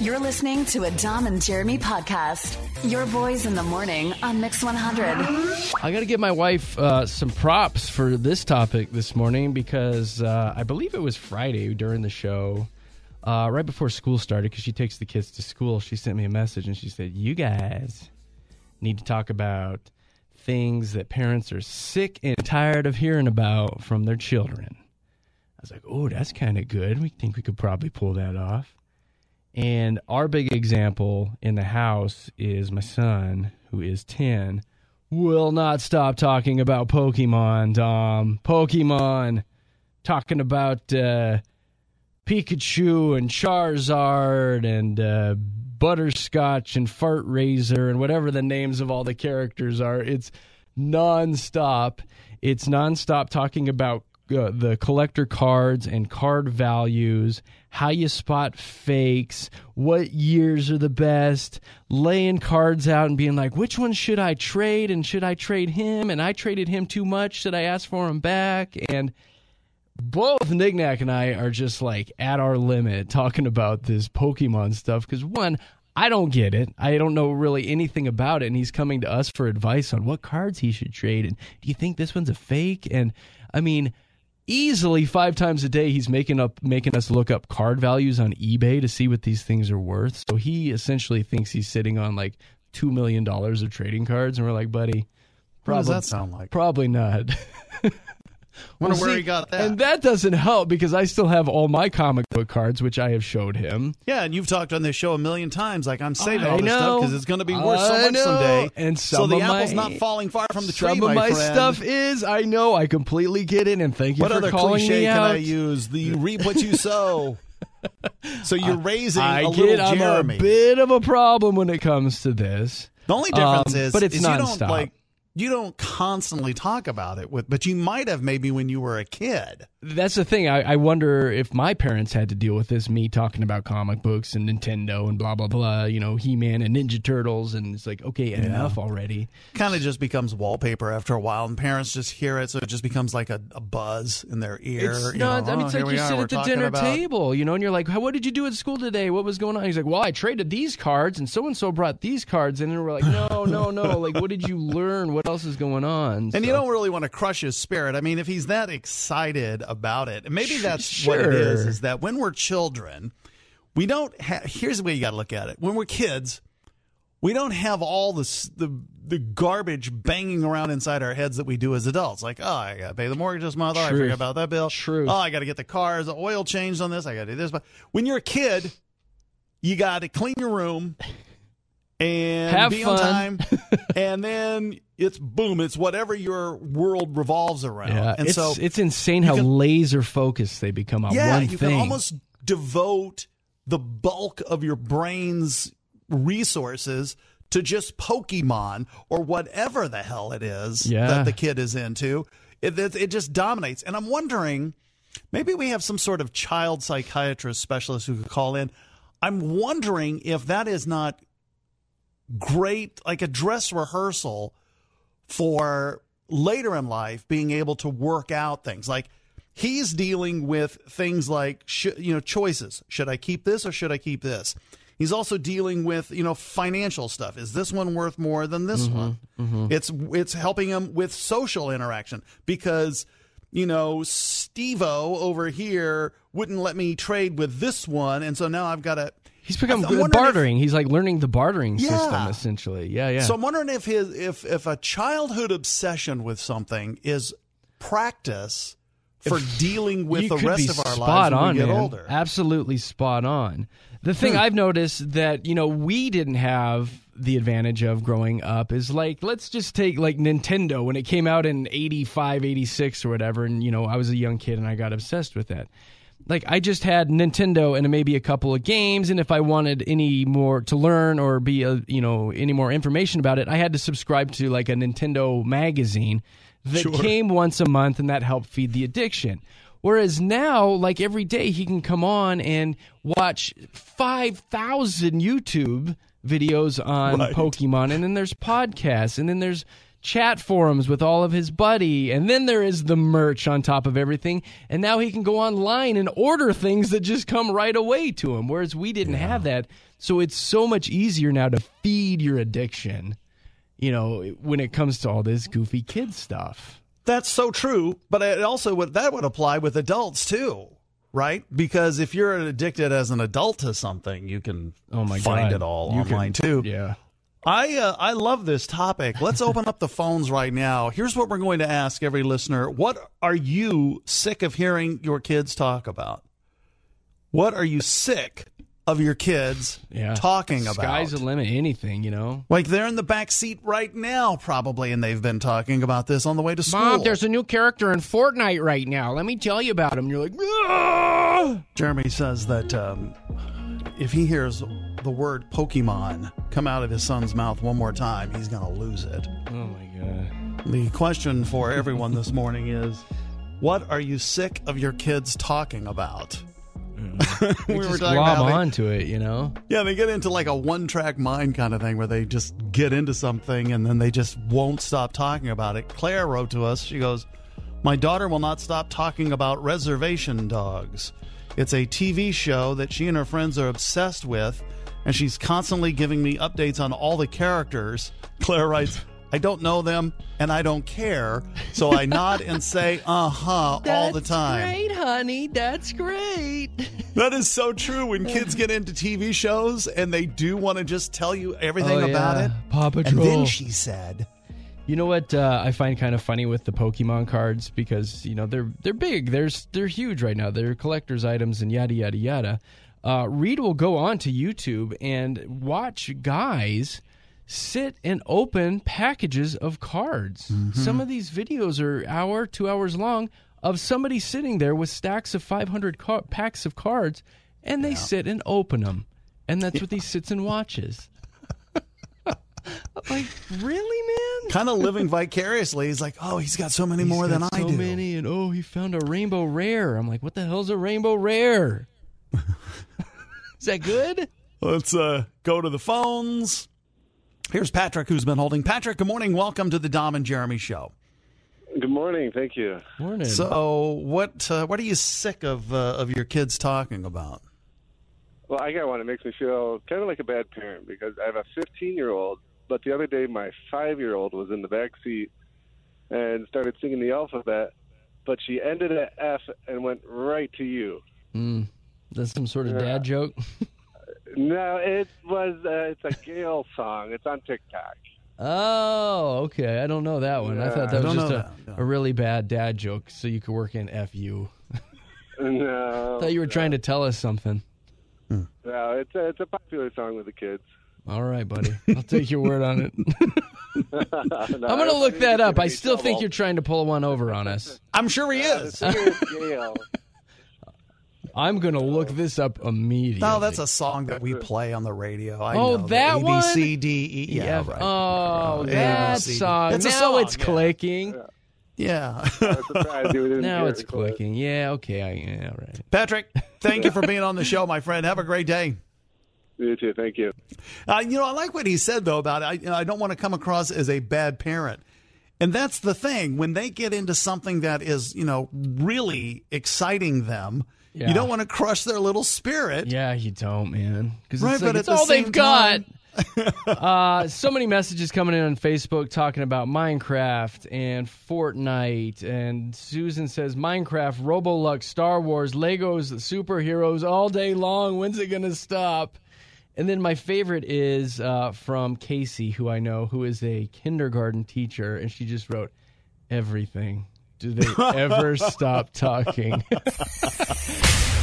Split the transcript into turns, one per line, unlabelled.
You're listening to a Dom and Jeremy podcast. Your boys in the morning on Mix 100.
I got to give my wife some props for this topic this morning because I believe it was Friday during the show, right before school started, because she takes the kids to school. She sent me a message and she said, you guys need to talk about things that parents are sick and tired of hearing about from their children. I was like, oh, that's kind of good. We think we could probably pull that off. And our big example in the house is my son, who is 10, will not stop talking about Pokemon, Dom. Pokemon. Talking about Pikachu and Charizard and Butterscotch and Fartraiser and whatever the names of all the characters are. It's nonstop. It's nonstop talking about the collector cards and card values, how you spot fakes, what years are the best, laying cards out and being like, which one should I trade, and should I trade him, and I traded him too much, should I ask for him back? And both Nignac and I are just like at our limit talking about this Pokemon stuff because, one, I don't get it. I don't know really anything about it, and he's coming to us for advice on what cards he should trade, and do you think this one's a fake? And, I mean, easily 5 times a day he's making us look up card values on eBay to see what these things are worth. So he essentially thinks he's sitting on like $2 million of trading cards, and we're like, buddy,
what does that sound like?
Probably not.
Wonder where he got that.
And that doesn't help because I still have all my comic book cards, which I have showed him.
Yeah, and you've talked on this show a million times, like I'm saving all this stuff because it's going to be worth so much someday.
And
so the apple's not falling far from the tree,
Some of my
friend.
stuff is, I know, I completely get it, and thank you
what
for
other
calling
cliche
me
can
out.
I use? The reap what you sow. So you're raising
I'm
Jeremy.
a bit of a problem when it comes to this.
The only difference
but it's
is
nonstop.
You don't constantly talk about it, but you might have maybe when you were a kid.
That's the thing. I wonder if my parents had to deal with this, me talking about comic books and Nintendo and blah, blah, blah, He-Man and Ninja Turtles, and it's like, okay, enough already.
Kind of just becomes wallpaper after a while, and parents just hear it, so it just becomes like a buzz in their ear.
It's not, it's like you sit at the dinner table, and you're like, what did you do at school today? What was going on? He's like, well, I traded these cards, and so-and-so brought these cards, and then we're like, no. Like, what did you learn? What else is going on?
And you don't really want to crush his spirit. I mean, if he's that excited about it, and maybe that's what it is that when we're children, we don't have, here's the way you got to look at it. When we're kids, we don't have all the garbage banging around inside our heads that we do as adults. Like, oh, I got to pay the mortgage this month. Oh, I forgot about that bill.
Truth.
Oh, I got to get the car's oil changed on this. I got to do this. But when you're a kid, you got to clean your room and
have
be
fun.
on time, and then it's whatever your world revolves around.
Yeah,
and
it's insane how laser focused they become on one thing.
You can almost devote the bulk of your brain's resources to just Pokemon or whatever the hell it is that the kid is into. It just dominates. And I'm wondering, maybe we have some sort of child psychiatrist specialist who could call in. I'm wondering if that is not great, like a dress rehearsal for later in life being able to work out things. Like he's dealing with things like choices. Should I keep this or should I keep this? He's also dealing with financial stuff. Is this one worth more than this one? Mm-hmm. It's helping him with social interaction because Steve-O over here wouldn't let me trade with this one, and so now I've got to.
He's become bartering. He's like learning the bartering system, essentially. Yeah.
So I'm wondering if a childhood obsession with something is practice for dealing with the rest of our lives when we get older.
Absolutely spot on. The thing I've noticed that, we didn't have the advantage of growing up is like, let's just take like Nintendo when it came out in 85, 86 or whatever. And, I was a young kid and I got obsessed with that. Like, I just had Nintendo and maybe a couple of games, and if I wanted any more to learn or be, any more information about it, I had to subscribe to, like, a Nintendo magazine that came once a month, and that helped feed the addiction. Whereas now, like, every day he can come on and watch 5,000 YouTube videos on Pokemon, and then there's podcasts, and then there's chat forums with all of his buddy, and then there is the merch on top of everything, and now he can go online and order things that just come right away to him, whereas we didn't have that. So it's so much easier now to feed your addiction, when it comes to all this goofy kid stuff.
That's so true, but it also that would apply with adults too, right? Because if you're addicted as an adult to something, you can find it all online too.
Yeah.
I love this topic. Let's open up the phones right now. Here's what we're going to ask every listener. What are you sick of hearing your kids talk about? What are you sick of your kids talking about?
Sky's the limit, anything,
Like they're in the back seat right now probably, and they've been talking about this on the way to school.
Mom, there's a new character in Fortnite right now. Let me tell you about him. You're like, ah!
Jeremy says that if he hears the word Pokemon come out of his son's mouth one more time, he's going to lose it.
Oh, my God.
The question for everyone this morning is, what are you sick of your kids talking about?
We were talking about onto it,
Yeah, they get into like a one-track mind kind of thing where they just get into something and then they just won't stop talking about it. Claire wrote to us. She goes, "My daughter will not stop talking about Reservation Dogs. It's a TV show that she and her friends are obsessed with, and she's constantly giving me updates on all the characters." Claire writes, "I don't know them, and I don't care, so I nod and say, all the time."
That's great, honey. That's great.
That is so true. When kids get into TV shows, and they do want to just tell you everything about it.
Paw Patrol.
And then she said...
You know what I find kind of funny with the Pokemon cards, because they're big, they're huge right now, they're collector's items and yada yada yada. Reed will go on to YouTube and watch guys sit and open packages of cards. Mm-hmm. Some of these videos are hour, 2 hours long of somebody sitting there with stacks of 500 packs of cards, and they sit and open them, and that's what he sits and watches. Like, really, man?
Kind of living vicariously. He's like, he's got so many more than I do.
So many, and he found a rainbow rare. I'm like, what the hell's a rainbow rare? Is that good?
Let's go to the phones. Here's Patrick, who's been holding. Patrick, good morning. Welcome to the Dom and Jeremy Show.
Good morning. Thank you.
Morning.
So, what are you sick of your kids talking about?
Well, I got one. It makes me feel kind of like a bad parent because I have a 15-year-old. But the other day, my 5-year-old was in the back seat and started singing the alphabet, but she ended at F and went right to U.
That's some sort of dad joke?
No, it was. It's a Gale song. It's on TikTok.
Oh, okay. I don't know that one. I thought that was just
No.
a really bad dad joke, so you could work in FU.
No.
I thought you were trying to tell us something.
No, it's a popular song with the kids.
All right, buddy. I'll take your word on it.
No,
I'm going to look that up. I still think you're trying to pull one over on us.
I'm sure he is.
Gale.
I'm going to look this up immediately.
No, that's a song that we play on the radio. I
know
that
one?
A, B, C, D, E. Yeah, right.
Oh,
right.
that song.
It's a
now
song,
it's clicking.
Yeah.
Now it's clicking. Yeah, okay. Yeah, all right.
Patrick, thank you for being on the show, my friend. Have a great day.
You too. Thank you.
I like what he said, though, about I don't want to come across as a bad parent. And that's the thing. When they get into something that is, really exciting them, you don't want to crush their little spirit.
Yeah, you don't, man. Because
right, but
it's all they've got. So many messages coming in on Facebook talking about Minecraft and Fortnite. And Susan says, Minecraft, Robolux, Star Wars, Legos, superheroes all day long. When's it going to stop? And then my favorite is from Casey, who I know, who is a kindergarten teacher. And she just wrote, everything. Do they ever stop talking?